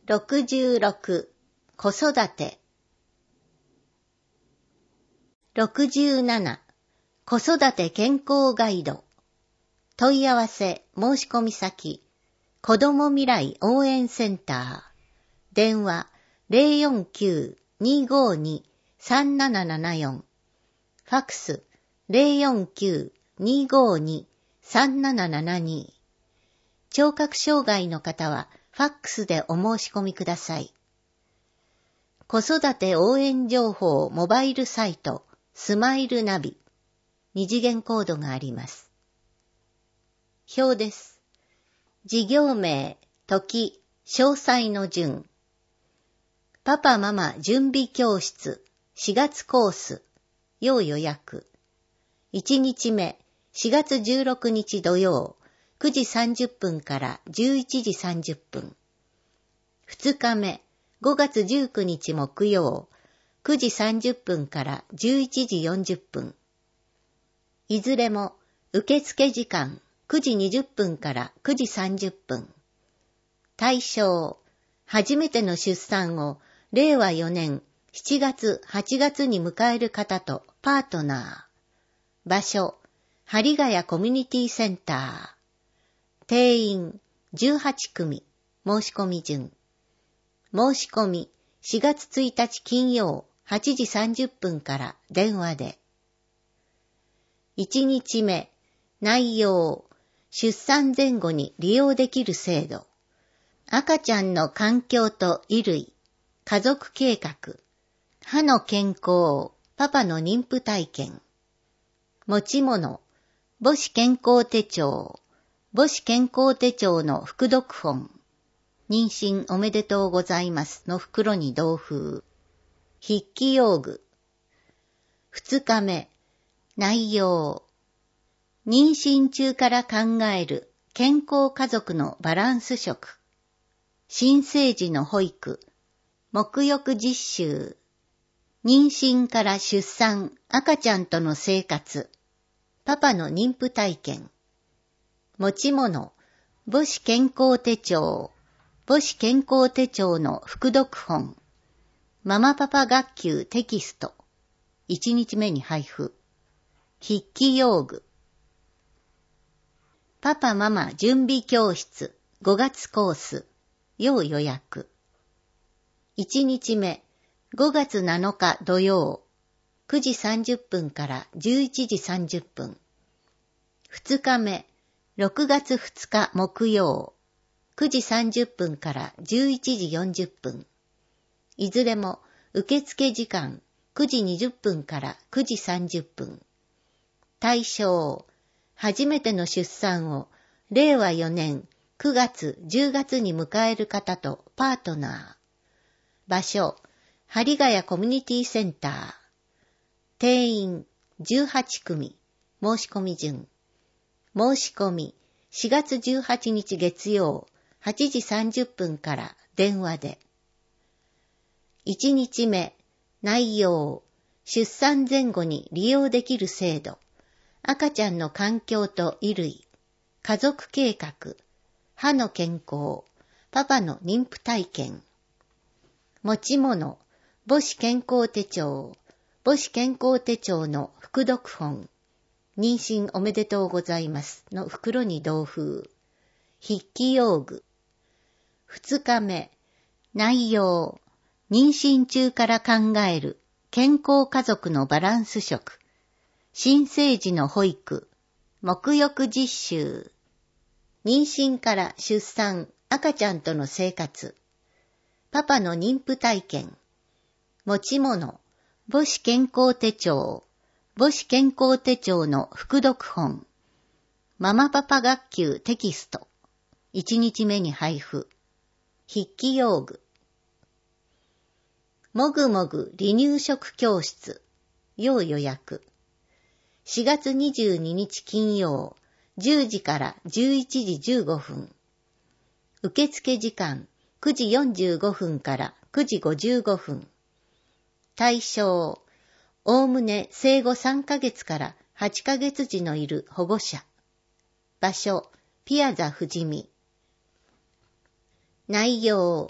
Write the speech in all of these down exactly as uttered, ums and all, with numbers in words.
ろくじゅうろく、子育て。ろくじゅうなな、子育て健康ガイド。問い合わせ申し込み先、子ども未来応援センター。電話 ゼロよんきゅう にーごーに さんななななよん。ファックス ゼロよんきゅう にーごーに さんななななに。聴覚障害の方はファックスでお申し込みください。子育て応援情報モバイルサイトスマイルナビ。二次元コードがあります。表です。事業名、時、詳細の順。パパママ準備教室しがつコース。要予約。いちにちめ、しがつじゅうろくにち土曜、くじさんじゅっぷんからじゅういちじさんじゅっぷん。ふつかめ、ごがつじゅうくにち木曜、くじさんじゅっぷんからじゅういちじよんじゅっぷん。いずれも受付時間くじにじゅっぷんからくじさんじゅっぷん。対象、初めての出産をれいわよねんしちがつはちがつに迎える方とパートナー。場所、針ヶ谷コミュニティセンター。定員じゅうはちくみ。申し込み順。申し込みしがつついたち金曜はちじさんじゅっぷんから電話で。いちにちめ、内容、出産前後に利用できる制度、赤ちゃんの環境と衣類、家族計画、歯の健康、パパの妊婦体験、持ち物、母子健康手帳、母子健康手帳の副読本、妊娠おめでとうございますの袋に同封、筆記用具。ふつかめ、内容、妊娠中から考える健康家族のバランス食、新生児の保育、沐浴実習、妊娠から出産、赤ちゃんとの生活、パパの妊婦体験、持ち物、母子健康手帳、母子健康手帳の副読本、ママパパ学級テキスト、いちにちめに配布、筆記用具、パパママ準備教室ごがつコース、要予約。いちにちめ、ごがつなのか土曜、くじさんじゅっぷんからじゅういちじさんじゅっぷん。ふつかめ、ろくがつふつか木曜、くじさんじゅっぷんからじゅういちじよんじゅっぷん。いずれも受付時間くじにじゅっぷんからくじさんじゅっぷん。対象、初めての出産をれいわよねんくがつじゅうがつに迎える方とパートナー。場所、針ヶ谷コミュニティセンター。定員じゅうはちくみ。申し込み順。申し込みしがつじゅうはちにち月曜はちじさんじゅっぷんから電話で。いちにちめ、内容、出産前後に利用できる制度、赤ちゃんの環境と衣類、家族計画、歯の健康、パパの妊婦体験。持ち物、母子健康手帳、母子健康手帳の副読本、妊娠おめでとうございますの袋に同封、筆記用具。ふつかめ、内容、妊娠中から考える健康家族のバランス食、新生児の保育、沐浴実習、妊娠から出産、赤ちゃんとの生活、パパの妊婦体験、持ち物、母子健康手帳、母子健康手帳の副読本、ママパパ学級テキスト、いちにちめに配布、筆記用具、もぐもぐ離乳食教室、要予約。しがつにじゅうににち金曜、じゅうじからじゅういちじじゅうごふん。受付時間くじよんじゅうごふんからくじごじゅうごふん。対象、おおむね生後さんかげつからはちかげつ児のいる保護者。場所、ピアザ富士見。内容、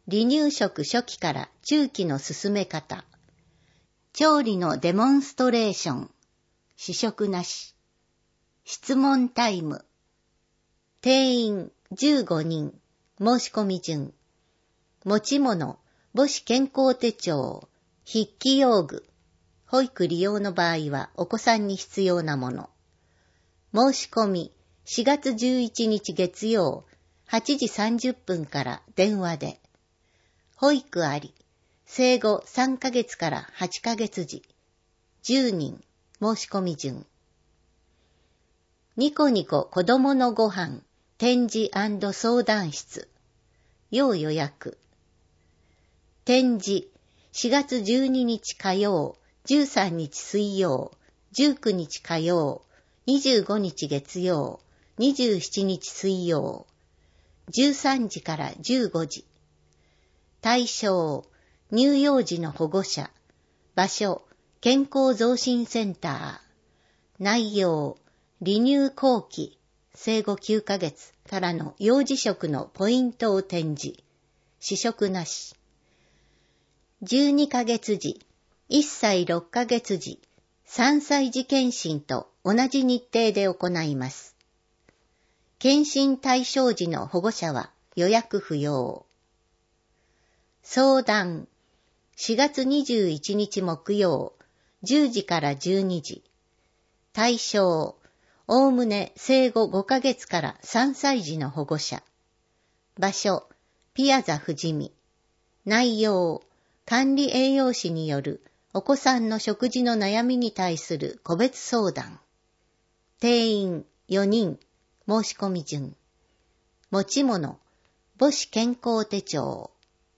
離乳食初期から中期の進め方。調理のデモンストレーション。試食なし。質問タイム。定員じゅうごにん。申し込み順。持ち物、母子健康手帳、筆記用具。保育利用の場合はお子さんに必要なもの。申し込みしがつじゅういちにち月曜はちじさんじゅっぷんから電話で。保育あり、生後さんかげつからはちかげつ時、じゅうにん、申し込み順。ニコニコ子供のご飯、展示&相談室、要予約。展示、しがつじゅうににち火曜、じゅうさんにち水曜、じゅうくにち火曜、にじゅうごにち月曜、にじゅうしちにち水曜、じゅうさんじからじゅうごじ。対象、乳幼児の保護者。場所、健康増進センター。内容、離乳後期、生後きゅうかげつからの幼児食のポイントを展示。試食なし。じゅうにかげつ時、いっさいろっかげつ時、さんさい児検診と同じ日程で行います。検診対象時の保護者は予約不要。相談、しがつにじゅういちにち木曜、じゅうじからじゅうにじ。対象、おおむね生後ごかげつからさんさい児の保護者。場所、ピアザ富士見。内容、管理栄養士によるお子さんの食事の悩みに対する個別相談。定員よにん、申し込み順。持ち物、母子健康手帳。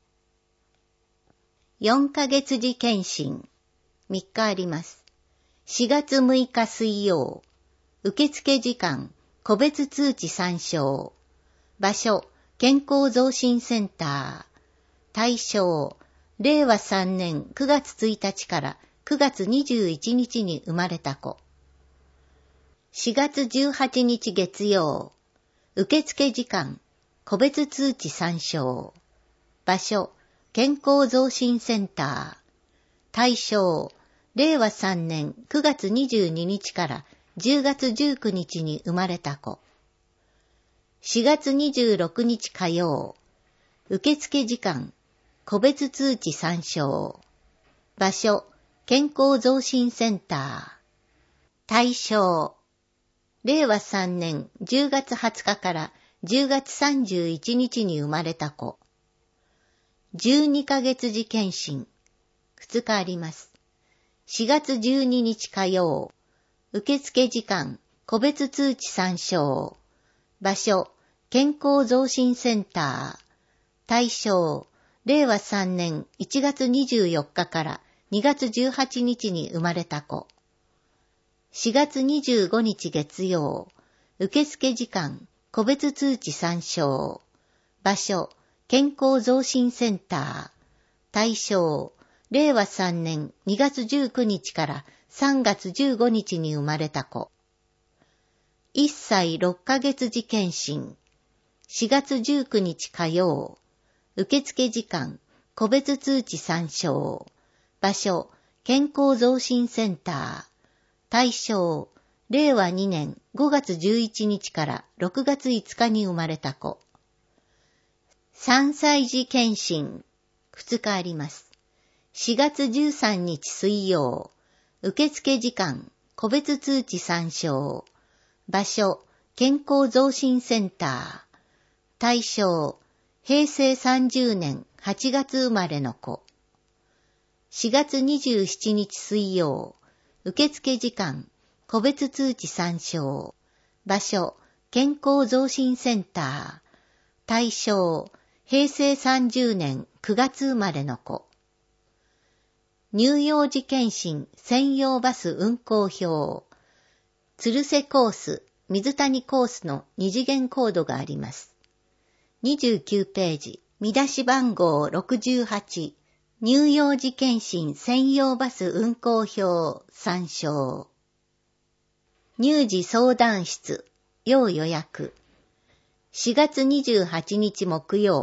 よんかげつ時検診。みっかあります。しがつむいか水曜。受付時間、個別通知参照。場所、健康増進センター。対象、れいわさんねんくがつついたちからくがつにじゅういちにちに生まれた子。しがつじゅうはちにち月曜。受付時間、個別通知参照。場所、健康増進センター。対象、れいわさんねんくがつにじゅうににちからじゅうがつじゅうくにちに生まれた子。しがつにじゅうろくにち火曜。受付時間、個別通知参照。場所、健康増進センター。対象、れいわさんねんじゅうがつはつかからじゅうがつさんじゅういちにちに生まれた子。じゅうにかげつ時検診。ふつかあります。しがつじゅうににち火曜。受付時間、個別通知参照。場所、健康増進センター。対象、れいわさんねんいちがつにじゅうよっかからにがつじゅうはちにちに生まれた子。しがつにじゅうごにち月曜。受付時間、個別通知参照。場所、健康増進センター。対象、れいわさんねんにがつじゅうくにちからさんがつじゅうごにちに生まれた子。いっさいろっかげつ時検診。しがつじゅうくにち火曜。受付時間、個別通知参照。場所、健康増進センター。対象、れいわにねんごがつじゅういちにちからろくがついつかに生まれた子。さんさい児検診。ふつかあります。しがつじゅうさんにち水曜。受付時間、個別通知参照。場所、健康増進センター。対象、へいせいさんじゅうねんはちがつ生まれの子。しがつにじゅうしちにち水曜。受付時間、個別通知参照。場所、健康増進センター。対象、へいせいさんじゅうねんくがつ生まれの子。乳幼児検診専用バス運行表。鶴瀬コース、水谷コースの二次元コードがあります。にじゅうきゅうページ、見出し番号ろくじゅうはち、乳幼児検診専用バス運行表参照。乳児相談室、要予約。しがつにじゅうはちにち木曜、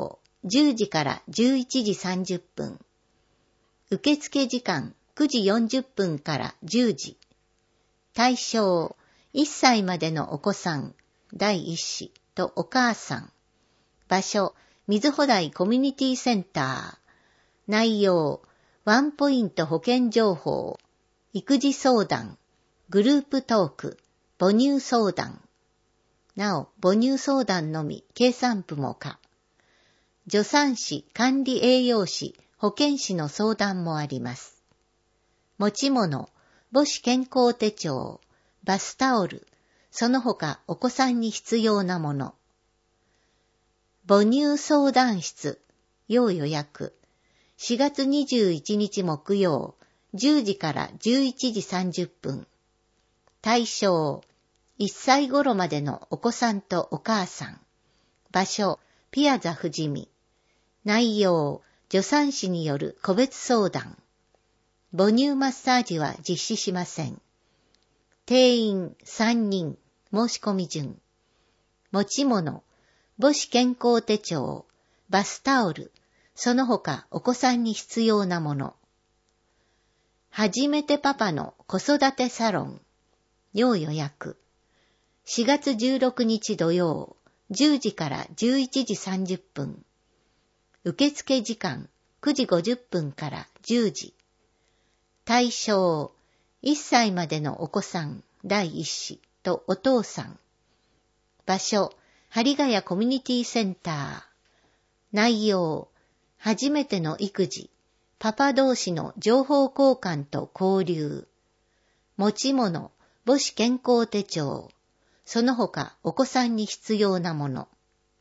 じゅうじからじゅういちじさんじゅっぷん。受付時間くじよんじゅっぷんからじゅうじ。対象、いっさいまでのお子さん、第一子とお母さん。場所、水穂台コミュニティセンター。内容、ワンポイント保険情報、育児相談、グループトーク、母乳相談。なお、母乳相談のみ、計算部も可。助産師、管理栄養士、保健師の相談もあります。持ち物、母子健康手帳、バスタオル、その他お子さんに必要なもの。母乳相談室、要予約。しがつにじゅういちにち木曜、じゅうじからじゅういちじさんじゅっぷん。対象、いっさい頃までのお子さんとお母さん。場所、ピアザ富士見。内容、助産師による個別相談。母乳マッサージは実施しません。定員さんにん、申し込み順。持ち物、母子健康手帳、バスタオル、その他お子さんに必要なもの。初めてパパの子育てサロン、要予約。しがつじゅうろくにち土曜、じゅうじからじゅういちじさんじゅっぷん。受付時間くじごじゅっぷんからじゅうじ。対象、いっさいまでのお子さん、第一子とお父さん。場所、針ヶ谷コミュニティセンター。内容、初めての育児、パパ同士の情報交換と交流。持ち物、母子健康手帳。その他お子さんに必要なもの。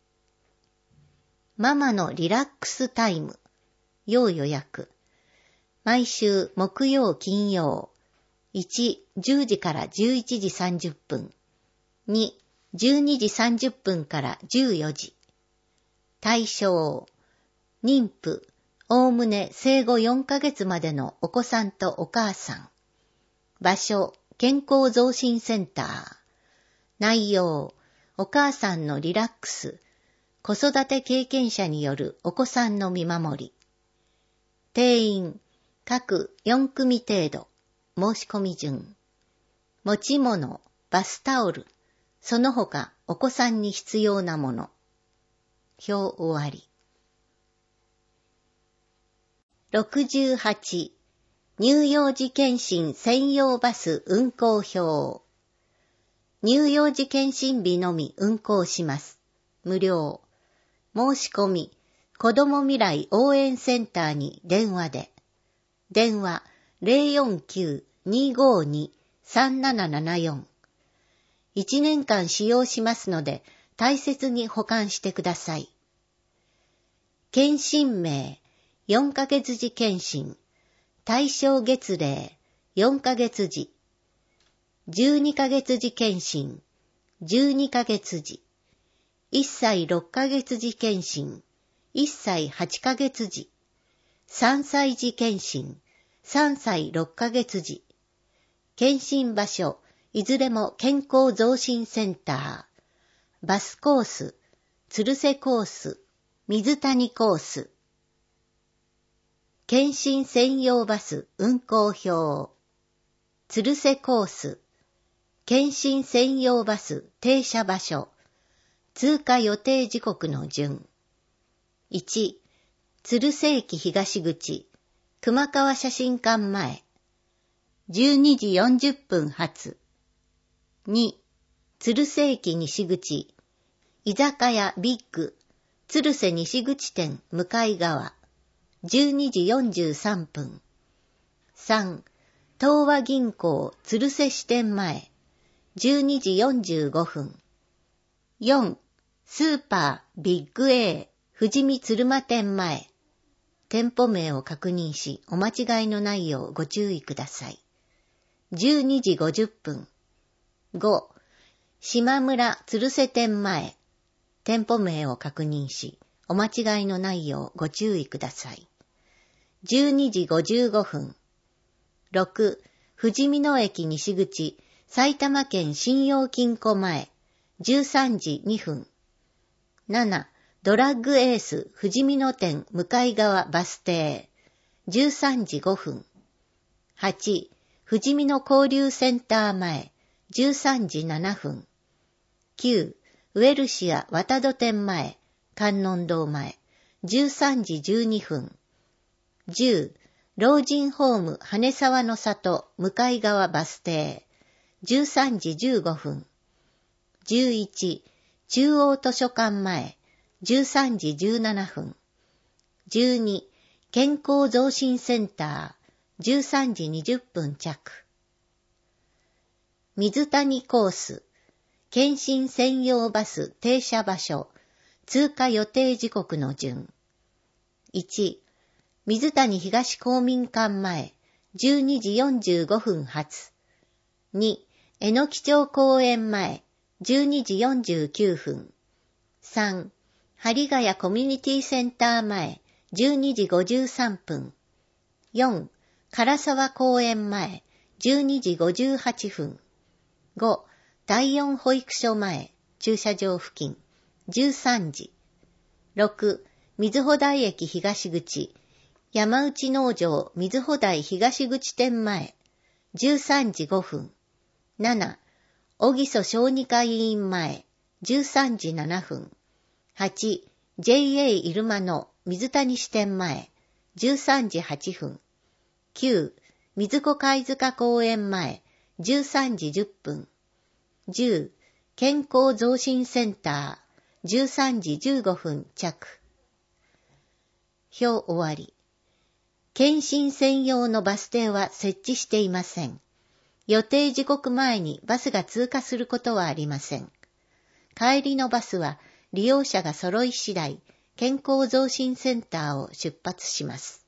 ママのリラックスタイム、要予約。毎週木曜金曜。いち、じゅうじからじゅういちじさんじゅっぷん。に、じゅうにじさんじゅっぷんからじゅうよじ。対象、妊婦、おおむね生後よんかげつまでのお子さんとお母さん。場所、健康増進センター。内容、お母さんのリラックス、子育て経験者によるお子さんの見守り。定員、各よんくみ程度。申し込み順。持ち物、バスタオル、その他お子さんに必要なもの。表終わり。ろくじゅうはち、乳幼児検診専用バス運行表。乳幼児検診日のみ運行します。無料。申し込み、子ども未来応援センターに電話で。電話 ゼロよんきゅう にーごーに さんななななよん。いちねんかん使用しますので大切に保管してください。検診名、よんかげつじ検診、対象月齢、よんかげつじ、じゅうにかげつじ検診、じゅうにかげつじ、いっさいろっかげつじ検診、いっさいはちかげつじ、さんさいじ検診、さんさいろっかげつじ、検診場所、いずれも健康増進センター、バスコース、鶴瀬コース、水谷コース。検診専用バス運行表、鶴瀬コース、検診専用バス停車場所、通過予定時刻の順。いち、鶴瀬駅東口、熊川写真館前、じゅうにじよんじゅっぷん発。に、鶴瀬駅西口、居酒屋ビッグ、鶴瀬西口店向かい側、じゅうにじよんじゅうさんぷん。さん、東和銀行鶴瀬支店前、じゅうにじよんじゅうごふん。よん、スーパービッグ A 富士見鶴間店前、店舗名を確認しお間違いのないようご注意ください。じゅうにじごじゅっぷん。ご、島村鶴瀬店前、店舗名を確認しお間違いのないようご注意ください。じゅうにじごじゅうごふん。ろく、富士見野駅西口、埼玉県信用金庫前、じゅうさんじにふん。なな、 ドラッグエース富士見野店向かい側バス停じゅうさんじごふん。はち、富士見野交流センター前じゅうさんじななふん。きゅう、ウェルシア渡戸店前観音堂前じゅうさんじじゅうにふん。じゅう、老人ホーム羽沢の里向かい側バス停じゅうさんじじゅうごふん。じゅういち、中央図書館前じゅうさんじじゅうななふん。じゅうに、健康増進センターじゅうさんじにじゅっぷん着。水谷コース検診専用バス停車場所通過予定時刻の順。いち、水谷東公民館前じゅうにじよんじゅうごふん発。に、えのき町公園前じゅうにじよんじゅうきゅうふん。さん、針ヶ谷コミュニティセンター前じゅうにじごじゅうさんぷん。よん、唐沢公園前じゅうにじごじゅうはっぷん。ご、第四保育所前駐車場付近じゅうさんじ。ろく、水穂台駅東口山内農場水穂台東口店前じゅうさんじごふん。なな、小木曽小児科医院前じゅうさんじななふん。はち、ジェイエー 入間の水谷支店前じゅうさんじはっぷん。きゅう、水子貝塚公園前じゅうさんじじゅっぷん。じゅう、健康増進センターじゅうさんじじゅうごふん着。表終わり。検診専用のバス停は設置していません。予定時刻前にバスが通過することはありません。帰りのバスは利用者が揃い次第、健康増進センターを出発します。